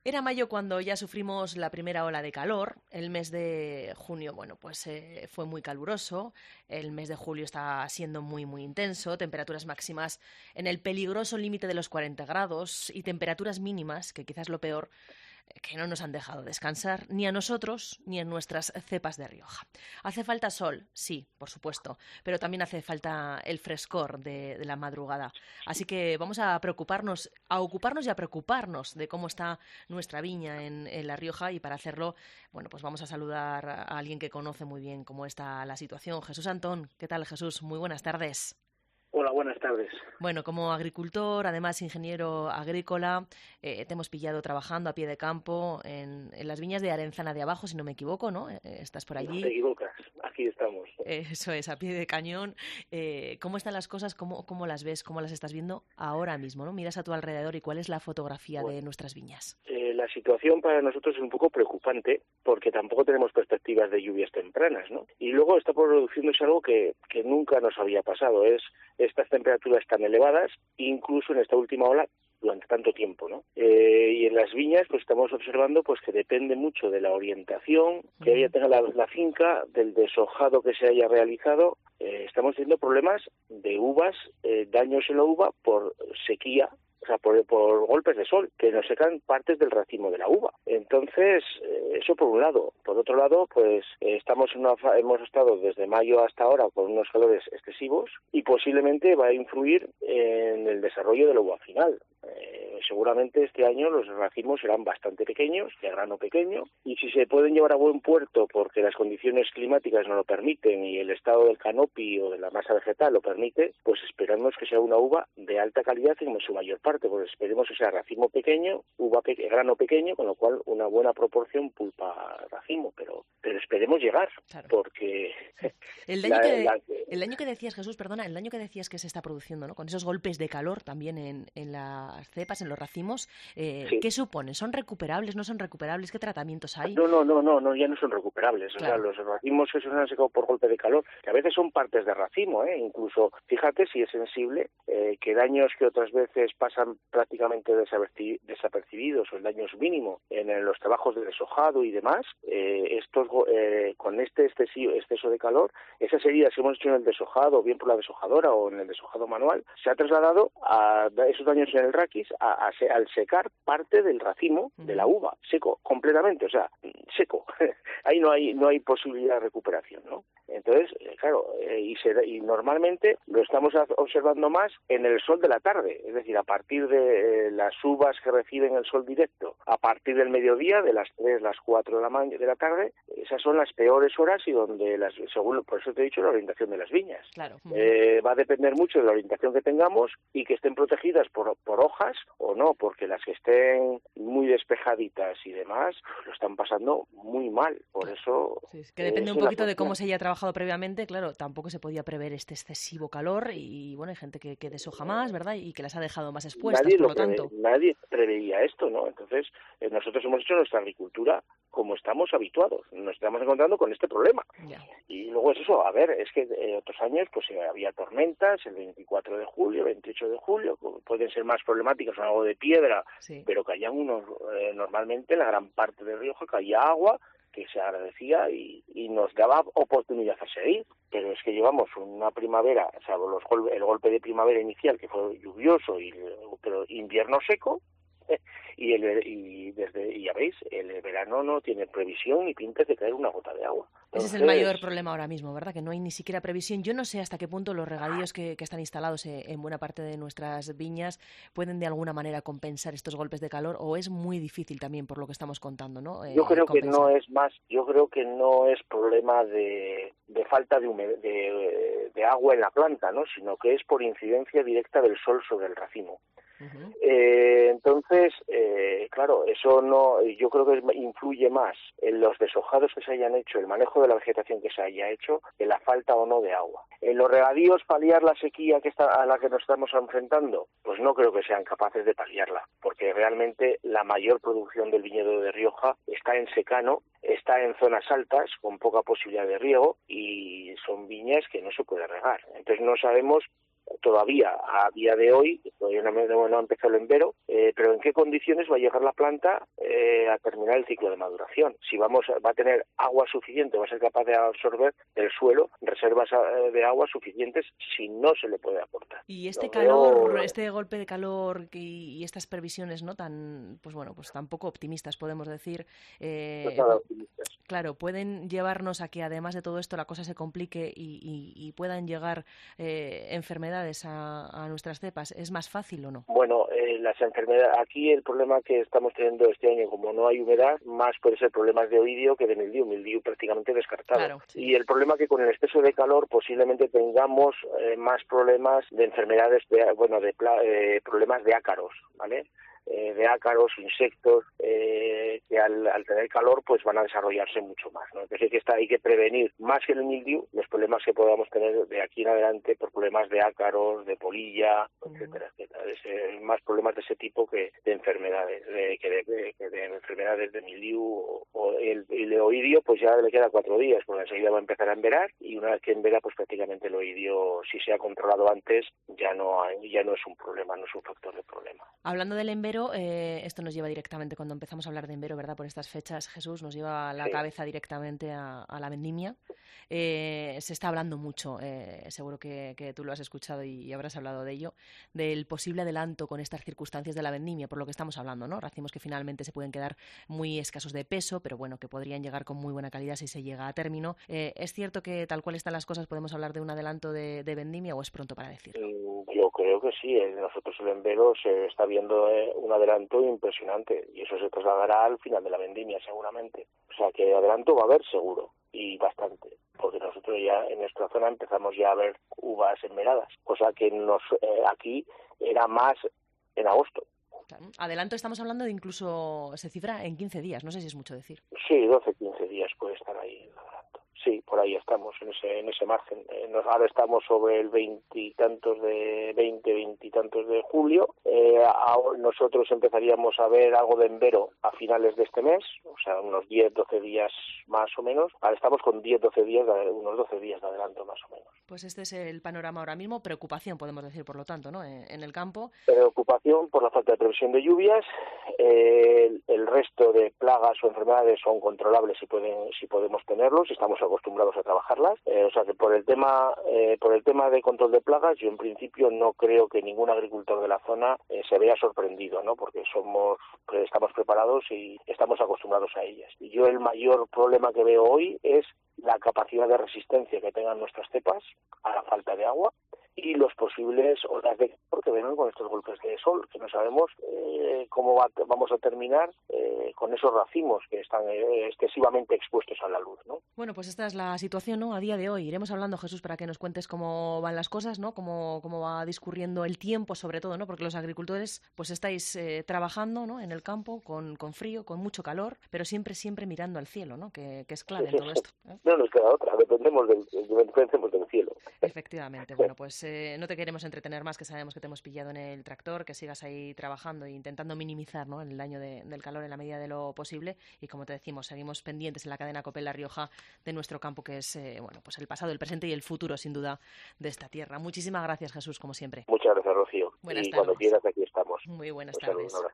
Era mayo cuando ya sufrimos la primera ola de calor. El mes de junio, bueno, pues fue muy caluroso. El mes de julio está siendo muy intenso. Temperaturas máximas en el peligroso límite de los 40 grados y temperaturas mínimas, que quizás lo peor, que no nos han dejado descansar ni a nosotros ni en nuestras cepas de Rioja. Hace falta sol, sí, por supuesto, pero también hace falta el frescor de la madrugada. Así que vamos a preocuparnos, a ocuparnos y a preocuparnos de cómo está nuestra viña en La Rioja, y para hacerlo, bueno, pues vamos a saludar a alguien que conoce muy bien cómo está la situación. Jesús Antón, ¿qué tal, Jesús? Muy buenas tardes. Hola, buenas tardes. Bueno, como agricultor, además ingeniero agrícola, te hemos pillado trabajando a pie de campo en las viñas de Arenzana de Abajo, si no me equivoco, ¿no? Estás por No te allí. equivocas, aquí estamos. Eso es, a pie de cañón. ¿Cómo están las cosas? ¿Cómo las ves? ¿Cómo las estás viendo ahora mismo? ¿No? Miras a tu alrededor y cuál es la fotografía Bueno, de nuestras viñas. la situación para nosotros es un poco preocupante porque tampoco tenemos perspectivas de lluvias tempranas, ¿no? Y luego está produciéndose algo que nunca nos había pasado, es estas temperaturas tan elevadas, incluso en esta última ola, durante tanto tiempo, ¿no? Y en las viñas pues estamos observando pues que depende mucho de la orientación que ella Ujú. tenga la finca, del deshojado que se haya realizado. Estamos teniendo problemas de uvas, daños en la uva por sequía, o sea, por golpes de sol, que nos secan partes del racimo de la uva. Entonces, eso por un lado. Por otro lado, pues hemos estado desde mayo hasta ahora con unos calores excesivos y posiblemente va a influir en el desarrollo de la uva final. Seguramente este año los racimos serán bastante pequeños, de grano pequeño, y si se pueden llevar a buen puerto porque las condiciones climáticas no lo permiten y el estado del canopy o de la masa vegetal lo permite, pues esperamos que sea una uva de alta calidad en su mayor parte, pues esperemos que sea racimo pequeño, grano pequeño, con lo cual una buena proporción pulpa-racimo, pero esperemos llegar, Claro. porque El daño la, que, la, el daño que decías, Jesús, perdona, el daño que decías que se está produciendo, ¿no? Con esos golpes de calor también en las cepas, en los racimos, sí. ¿qué suponen? ¿Son recuperables? ¿No son recuperables? ¿Qué tratamientos hay? No, ya no son recuperables. O sea, Claro. los racimos que se han secado por golpe de calor, que a veces son partes de racimo, incluso, fíjate si es sensible, que daños que otras veces pasan prácticamente desapercibidos o el daño es mínimo en los trabajos de deshojado y demás, con este exceso de calor, esas heridas que hemos hecho en el deshojado, bien por la deshojadora o en el deshojado manual, se ha trasladado a esos daños en el raquis al secar parte del racimo de la Ujú. uva, seco, completamente, o sea, seco. Ahí no hay posibilidad de recuperación, ¿no? Entonces, claro, y normalmente lo estamos observando más en el sol de la tarde, es decir, a partir de las uvas que reciben el sol directo, a partir del mediodía, de las 3, las 4 de la tarde, esas son las peores horas y donde, según, por eso te he dicho, la orientación de las viñas. Claro. Ujú. Va a depender mucho de la orientación que tengamos y que estén protegidas por hojas o no, porque las que estén muy despejaditas y demás lo están pasando muy mal. Por Claro. eso Sí, es que depende un esa es la poquito de cómo cuestión. se haya trabajado previamente. Claro, tampoco se podía prever este excesivo calor y bueno, hay gente que deshoja más, ¿verdad? Y que las ha dejado más expuestas, por lo tanto. Nadie preveía esto, ¿no? Entonces, nosotros hemos hecho nuestra agricultura como estamos habituados. Nos estamos encontrando con este problema. Ya. Y luego es eso, a ver, es que otros años pues había tormentas, el 24 de julio, 28 de julio, pueden ser más problemáticas, son algo de piedra, Sí. pero caían normalmente en la gran parte de Rioja caía agua que se agradecía y nos daba oportunidad a seguir. Pero es que llevamos una primavera, o sea, el golpe de primavera inicial que fue lluvioso, pero invierno seco, y ya veis, el verano no tiene previsión ni pinta de caer una gota de agua. Ese es el Entonces, mayor problema ahora mismo, ¿verdad? Que no hay ni siquiera previsión. Yo no sé hasta qué punto los regadíos que están instalados en buena parte de nuestras viñas pueden de alguna manera compensar estos golpes de calor, o es muy difícil también, por lo que estamos contando, ¿no? Compensar. yo creo que no es problema de falta de agua en la planta, ¿no? Sino que es por incidencia directa del sol sobre el racimo. Ujú. Entonces, claro, eso no, yo creo que influye más en los deshojados que se hayan hecho, el manejo de la vegetación que se haya hecho, en la falta o no de agua. En los regadíos, paliar la sequía a la que nos estamos enfrentando, pues no creo que sean capaces de paliarla, porque realmente la mayor producción del viñedo de Rioja está en secano, está en zonas altas con poca posibilidad de riego y son viñas que no se puede regar. Entonces no sabemos todavía a día de hoy, todavía no ha empezado el envero, pero ¿en qué condiciones va a llegar la planta a terminar el ciclo de maduración? Si va a tener agua suficiente, va a ser capaz de absorber del suelo reservas de agua suficientes si no se le puede aportar. Y este calor, este golpe de calor y estas previsiones no tan, pues tan poco optimistas, podemos decir, claro, pueden llevarnos a que además de todo esto la cosa se complique y puedan llegar enfermedades a nuestras cepas. ¿Es más fácil o no? Bueno, las enfermedades, aquí el problema que estamos teniendo este año, como no hay humedad, más puede ser problemas de oidio que de mildiu prácticamente descartado. Claro, sí. Y el problema que con el exceso de calor posiblemente tengamos más problemas de enfermedades, problemas de ácaros, ¿vale? De ácaros, insectos, que al tener calor pues van a desarrollarse mucho más, ¿no? Entonces hay que prevenir más que el mildiu los problemas que podamos tener de aquí en adelante por problemas de ácaros, de polilla, etcétera. Más problemas de ese tipo que de enfermedades, de enfermedades de mildiu o el oidio, pues ya le queda 4 días, porque enseguida va a empezar a enverar y una vez que envera pues prácticamente el oidio, si se ha controlado antes, ya no es un problema, no es un factor de problema. Hablando del envero, esto nos lleva directamente, cuando empezamos a hablar de envero, ¿verdad? Por estas fechas, Jesús, nos lleva a la cabeza directamente a la vendimia. Se está hablando mucho, seguro que tú lo has escuchado y habrás hablado de ello, del posible adelanto con estas circunstancias de la vendimia, por lo que estamos hablando, ¿no? Racimos que finalmente se pueden quedar muy escasos de peso, pero bueno, que podrían llegar con muy buena calidad si se llega a término. ¿Es cierto que tal cual están las cosas podemos hablar de un adelanto de vendimia o es pronto para decirlo? Yo creo que sí, nosotros el envero se está viendo un adelanto impresionante y eso se trasladará al final de la vendimia seguramente. O sea que adelanto va a haber seguro y bastante, porque nosotros ya en nuestra zona empezamos ya a ver uvas enveradas, cosa que aquí era más en agosto. Adelanto estamos hablando de incluso, se cifra en 15 días, no sé si es mucho decir. Sí, 12-15 días puede estar ahí el adelanto. Sí, por ahí estamos, en ese margen. Ahora estamos sobre el 20 y tantos de julio. Ahora nosotros empezaríamos a ver algo de envero a finales de este mes, o sea, unos 10-12 días más o menos. Ahora estamos con 10-12 días, unos 12 días de adelanto más o menos. Pues este es el panorama ahora mismo. Preocupación, podemos decir, por lo tanto, ¿no? En el campo. Preocupación por la falta de previsión de lluvias. El resto de plagas o enfermedades son controlables si podemos tenerlos, si estamos acostumbrados a trabajarlas. O sea que por el tema de control de plagas, yo en principio no creo que ningún agricultor de la zona se vea sorprendido, ¿no? Porque estamos preparados y estamos acostumbrados a ellas. Y yo el mayor problema que veo hoy es la capacidad de resistencia que tengan nuestras cepas a la falta de agua y los posibles olas de calor que vengan con estos golpes de sol, que no sabemos cómo vamos a terminar con esos racimos que están excesivamente expuestos a la luz, ¿no? Bueno, pues esta es la situación, ¿no? A día de hoy. Iremos hablando, Jesús, para que nos cuentes cómo van las cosas, ¿no? Cómo va discurriendo el tiempo, sobre todo, ¿no? Porque los agricultores, pues estáis trabajando, ¿no? En el campo, con frío, con mucho calor, pero siempre mirando al cielo, ¿no? Que es clave en todo esto, ¿eh? No nos queda otra, dependemos del cielo. Efectivamente. Bueno, pues no te queremos entretener más, que sabemos que te hemos pillado en el tractor, que sigas ahí trabajando e intentando minimizar, ¿no? El daño del calor en la medida de lo posible. Y como te decimos, seguimos pendientes en la cadena COPE La Rioja de nuestro campo, que es pues el pasado, el presente y el futuro, sin duda, de esta tierra. Muchísimas gracias, Jesús, como siempre. Muchas gracias, Rocío. Buenas tardes. Cuando quieras, aquí estamos. Muy buenas tardes.